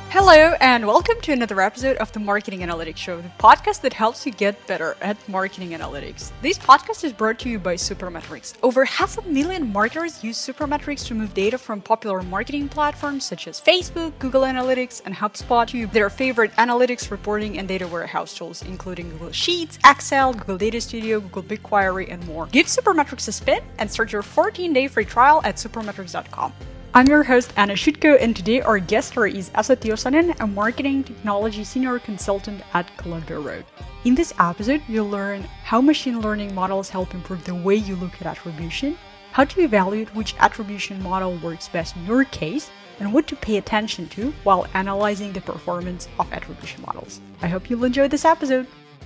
Hello, and welcome to another episode of the Marketing Analytics Show, the podcast that helps you get better at marketing analytics. This podcast is brought to you by Supermetrics. Over 500,000 marketers use Supermetrics to move data from popular marketing platforms such as Facebook, Google Analytics, and HubSpot to their favorite analytics, reporting, and data warehouse tools, including Google Sheets, Excel, Google Data Studio, Google BigQuery, and more. Give Supermetrics a spin and start your 14-day free trial at supermetrics.com. I'm your host, Anna Schutko, and today our guest star is Esa Tiosanen, a marketing technology senior consultant at Columbia Road. In this episode, you'll learn how machine learning models help improve the way you look at attribution, how to evaluate which attribution model works best in your case, and what to pay attention to while analyzing the performance of attribution models. I hope you'll enjoy this episode.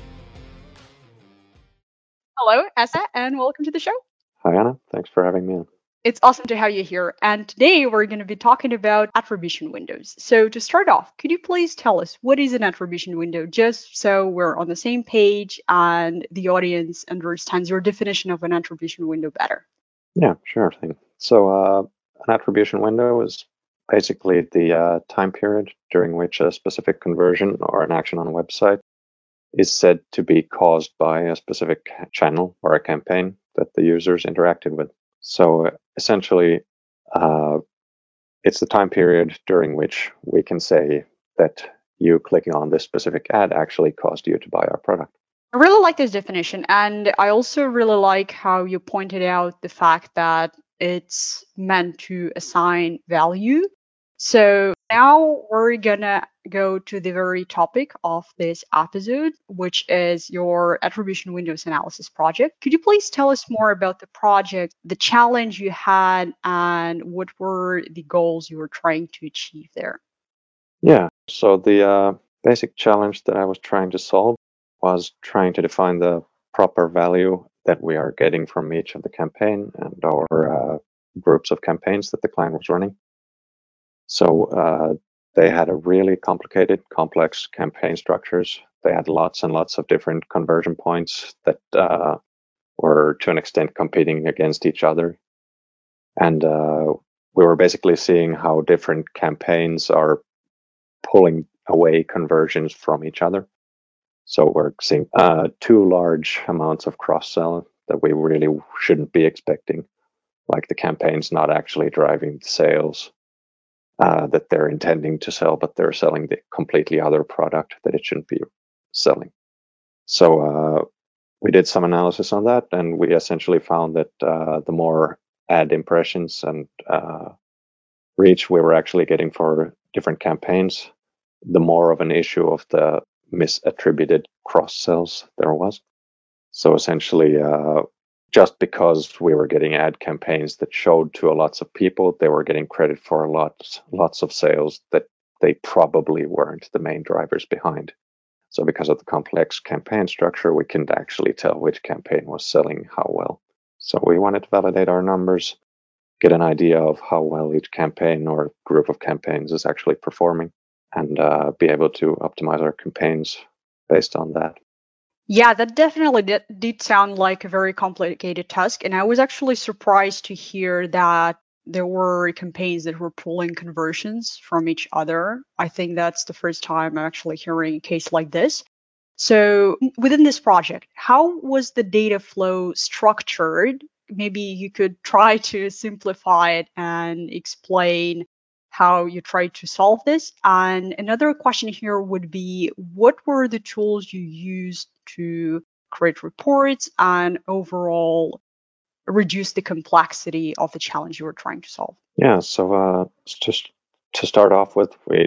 Hello, Esa, and welcome to the show. Hi, Anna. Thanks for having me on. It's awesome to have you here. And today we're going to be talking about attribution windows. So to start off, could you please tell us what is an attribution window, just so we're on the same page and the audience understands your definition of an attribution window better? Yeah, sure thing. So an attribution window is basically the time period during which a specific conversion or an action on a website is said to be caused by a specific channel or a campaign that the users interacted with. So essentially, it's the time period during which we can say that you clicking on this specific ad actually caused you to buy our product. I really like this definition. And I also really like how you pointed out the fact that it's meant to assign value. So now we're going to go to the very topic of this episode, which is your attribution windows analysis project. Could you please tell us more about the project, the challenge you had, and what were the goals you were trying to achieve there? Yeah, so the basic challenge that I was trying to solve was trying to define the proper value that we are getting from each of the campaign and our groups of campaigns that the client was running. So they had a really complicated, complex campaign structures. They had lots and lots of different conversion points that were to an extent competing against each other. And we were basically seeing how different campaigns are pulling away conversions from each other. So we're seeing too large amounts of cross-sell that we really shouldn't be expecting, like the campaigns not actually driving the sales that they're intending to sell, but they're selling the completely other product that it shouldn't be selling. So we did some analysis on that, and we essentially found that the more ad impressions and reach we were actually getting for different campaigns, the more of an issue of the misattributed cross-sells there was. So essentially, just because we were getting ad campaigns that showed to lots of people, they were getting credit for lots of sales that they probably weren't the main drivers behind. So because of the complex campaign structure, we couldn't actually tell which campaign was selling how well. So we wanted to validate our numbers, get an idea of how well each campaign or group of campaigns is actually performing, and be able to optimize our campaigns based on that. Yeah, that definitely did sound like a very complicated task. And I was actually surprised to hear that there were campaigns that were pulling conversions from each other. I think that's the first time I'm actually hearing a case like this. So within this project, how was the data flow structured? Maybe you could try to simplify it and explain how you tried to solve this. And another question here would be, what were the tools you used to create reports and overall reduce the complexity of the challenge you were trying to solve? Yeah, so just to start off with, we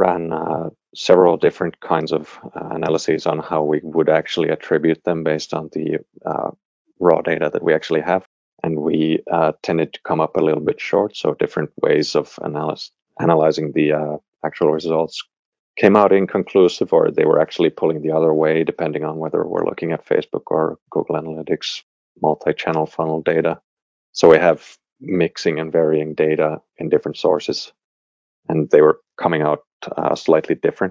ran several different kinds of analyses on how we would actually attribute them based on the raw data that we actually have. And we tended to come up a little bit short, so different ways of analyzing the actual results came out inconclusive, or they were actually pulling the other way, depending on whether we're looking at Facebook or Google Analytics multi-channel funnel data. So we have mixing and varying data in different sources, and they were coming out slightly different,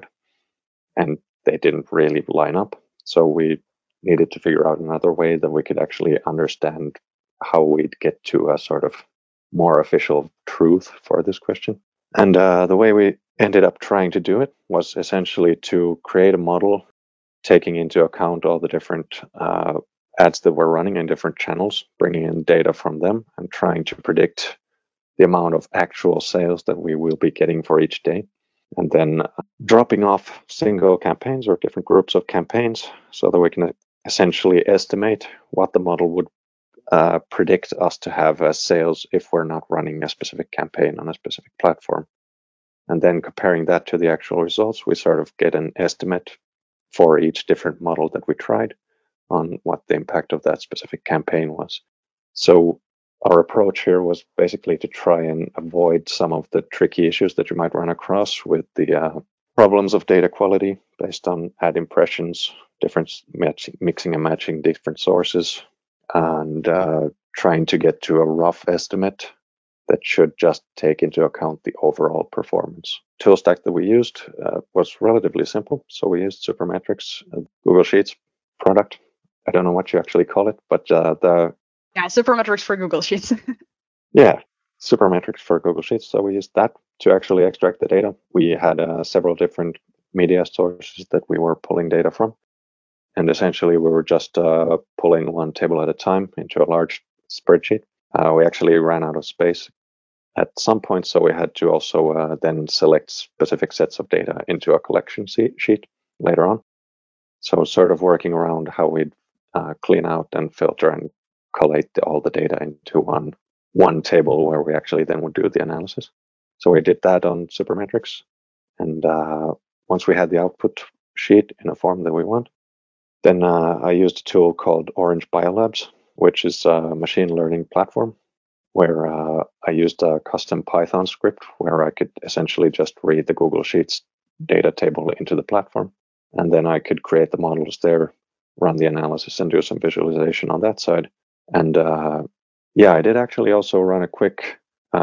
and they didn't really line up. So we needed to figure out another way that we could actually understand how we'd get to a sort of more official truth for this question. And the way we ended up trying to do it was essentially to create a model taking into account all the different ads that we're running in different channels, bringing in data from them and trying to predict the amount of actual sales that we will be getting for each day. And then dropping off single campaigns or different groups of campaigns so that we can essentially estimate what the model would predict us to have as sales if we're not running a specific campaign on a specific platform. And then comparing that to the actual results, we sort of get an estimate for each different model that we tried on what the impact of that specific campaign was. So our approach here was basically to try and avoid some of the tricky issues that you might run across with the problems of data quality based on ad impressions, mixing and matching different sources, and trying to get to a rough estimate that should just take into account the overall performance. Tool stack that we used was relatively simple. So we used Supermetrics, Google Sheets product. I don't know what you actually call it, but Supermetrics for Google Sheets. Yeah, Supermetrics for Google Sheets. So we used that to actually extract the data. We had several different media sources that we were pulling data from. And essentially, we were just pulling one table at a time into a large spreadsheet. We actually ran out of space at some point, so we had to also then select specific sets of data into a collection sheet later on. So sort of working around how we'd clean out and filter and collate all the data into one table where we actually then would do the analysis. So we did that on Supermetrics. And once we had the output sheet in a form that we want, then I used a tool called Orange Biolabs, which is a machine learning platform where I used a custom Python script where I could essentially just read the Google Sheets data table into the platform. And then I could create the models there, run the analysis, and do some visualization on that side. And I did actually also run a quick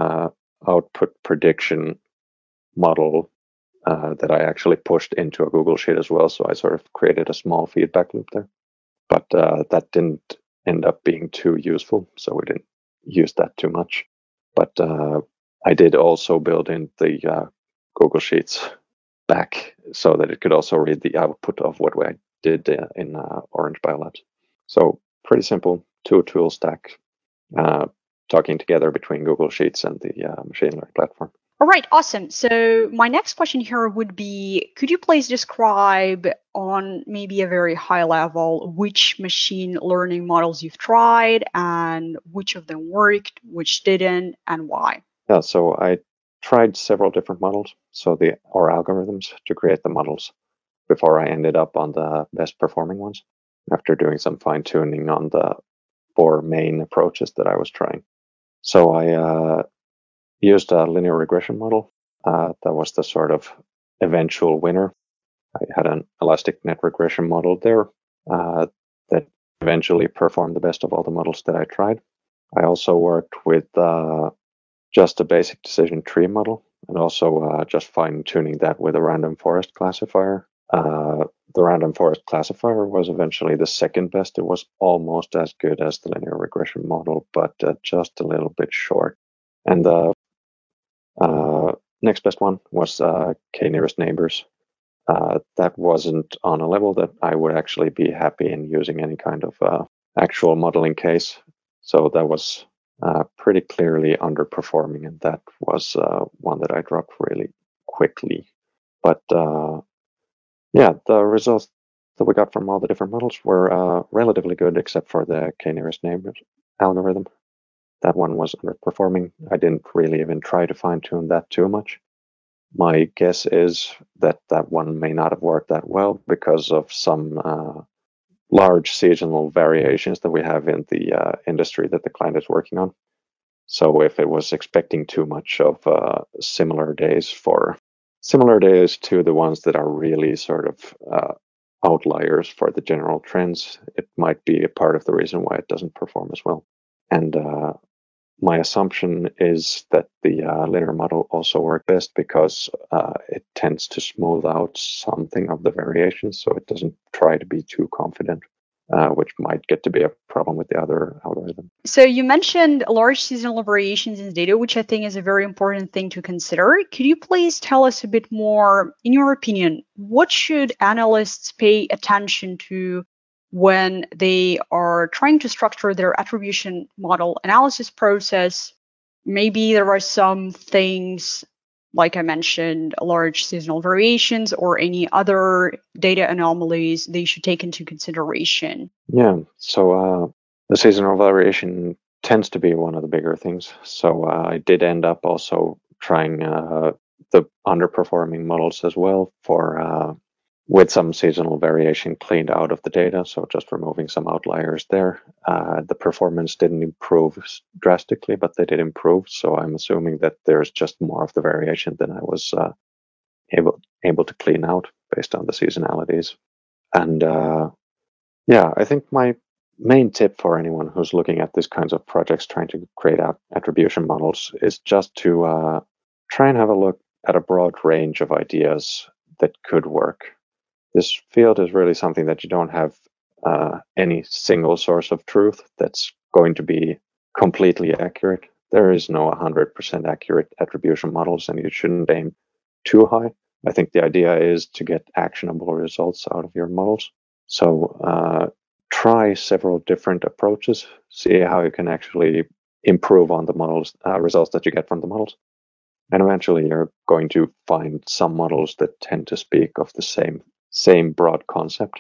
output prediction model that I actually pushed into a Google Sheet as well. So I sort of created a small feedback loop there. But that didn't end up being too useful. So we didn't use that too much. But I did also build in the Google Sheets back so that it could also read the output of what I did in Orange Biolabs. So pretty simple two-tool stack talking together between Google Sheets and the machine learning platform. All right, awesome. So my next question here would be, could you please describe on maybe a very high level which machine learning models you've tried and which of them worked, which didn't, and why? Yeah, so I tried several different models, or algorithms to create the models before I ended up on the best performing ones after doing some fine tuning on the 4 main approaches that I was trying. So I used a linear regression model. That was the sort of eventual winner. I had an elastic net regression model there that eventually performed the best of all the models that I tried. I also worked with just a basic decision tree model and also just fine tuning that with a random forest classifier. The random forest classifier was eventually the second best. It was almost as good as the linear regression model, but just a little bit short. And the next best one was k-nearest neighbors. That wasn't on a level that I would actually be happy in using any kind of actual modeling case. So that was pretty clearly underperforming, and that was one that I dropped really quickly. But the results that we got from all the different models were relatively good, except for the k-nearest neighbors algorithm. That one was underperforming. I didn't really even try to fine tune that too much. My guess is that one may not have worked that well because of some large seasonal variations that we have in the industry that the client is working on. So if it was expecting too much of similar days to the ones that are really sort of outliers for the general trends, it might be a part of the reason why it doesn't perform as well. And my assumption is that the linear model also worked best because it tends to smooth out something of the variations, so it doesn't try to be too confident. which might get to be a problem with the other algorithm. So you mentioned large seasonal variations in data, which I think is a very important thing to consider. Could you please tell us a bit more, in your opinion, what should analysts pay attention to when they are trying to structure their attribution model analysis process? Maybe there are some things, like I mentioned, large seasonal variations or any other data anomalies they should take into consideration. Yeah, so the seasonal variation tends to be one of the bigger things. So I did end up also trying the underperforming models as well for with some seasonal variation cleaned out of the data. So just removing some outliers there. The performance didn't improve drastically, but they did improve. So I'm assuming that there's just more of the variation than I was able to clean out based on the seasonalities. And yeah, I think my main tip for anyone who's looking at these kinds of projects trying to create attribution models is just to try and have a look at a broad range of ideas that could work. This field is really something that you don't have any single source of truth that's going to be completely accurate. There is no 100% accurate attribution models, and you shouldn't aim too high. I think the idea is to get actionable results out of your models. So try several different approaches, see how you can actually improve on the models, results that you get from the models. And eventually you're going to find some models that tend to speak of the same broad concept.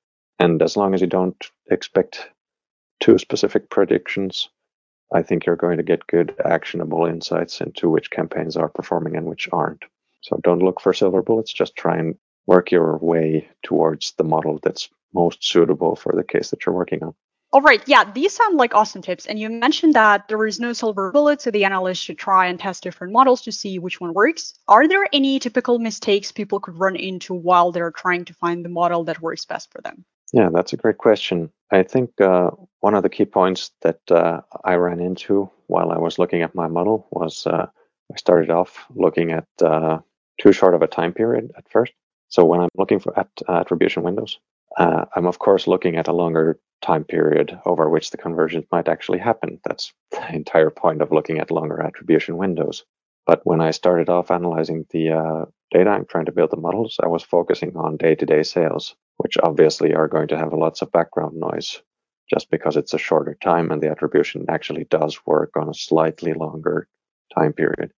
And as long as you don't expect too specific predictions, I think you're going to get good actionable insights into which campaigns are performing and which aren't. So don't look for silver bullets, just try and work your way towards the model that's most suitable for the case that you're working on. All right. Yeah, these sound like awesome tips. And you mentioned that there is no silver bullet, so the analyst should try and test different models to see which one works. Are there any typical mistakes people could run into while they're trying to find the model that works best for them? Yeah, that's a great question. I think one of the key points that I ran into while I was looking at my model was I started off looking at too short of a time period at first. So when I'm looking at attribution windows, I'm of course looking at a longer time period over which the conversions might actually happen. That's the entire point of looking at longer attribution windows. But when I started off analyzing the data I'm trying to build the models, I was focusing on day-to-day sales, which obviously are going to have lots of background noise just because it's a shorter time and the attribution actually does work on a slightly longer time period.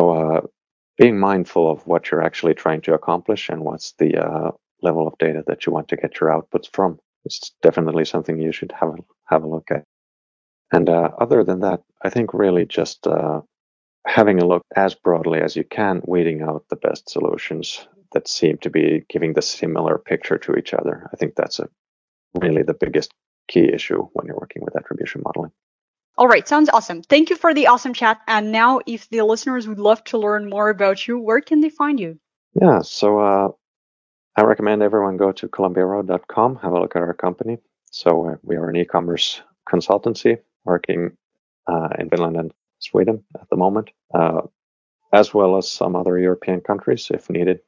So being mindful of what you're actually trying to accomplish and what's the level of data that you want to get your outputs from. It's definitely something you should have a look at. And other than that, I think really just having a look as broadly as you can, weeding out the best solutions that seem to be giving the similar picture to each other. I think that's really the biggest key issue when you're working with attribution modeling. All right, sounds awesome. Thank you for the awesome chat. And now, if the listeners would love to learn more about you, where can they find you? Yeah, so I recommend everyone go to columbiaroad.com, have a look at our company. So we are an e-commerce consultancy working in Finland and Sweden at the moment, as well as some other European countries if needed.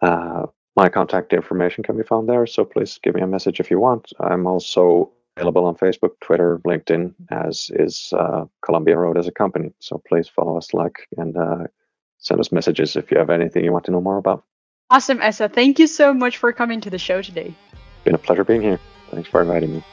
My contact information can be found there, so please give me a message if you want. I'm also available on Facebook, Twitter, LinkedIn, as is Columbia Road as a company. So please follow us, and send us messages if you have anything you want to know more about. Awesome, Esa. Thank you so much for coming to the show today. It's been a pleasure being here. Thanks for inviting me.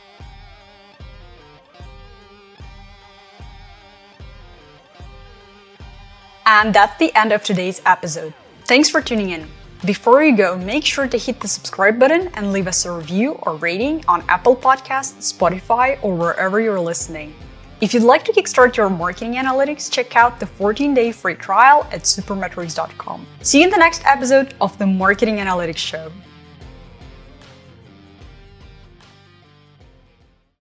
And that's the end of today's episode. Thanks for tuning in. Before you go, make sure to hit the subscribe button and leave us a review or rating on Apple Podcasts, Spotify, or wherever you're listening. If you'd like to kickstart your marketing analytics, check out the 14-day free trial at supermetrics.com. See you in the next episode of the Marketing Analytics Show.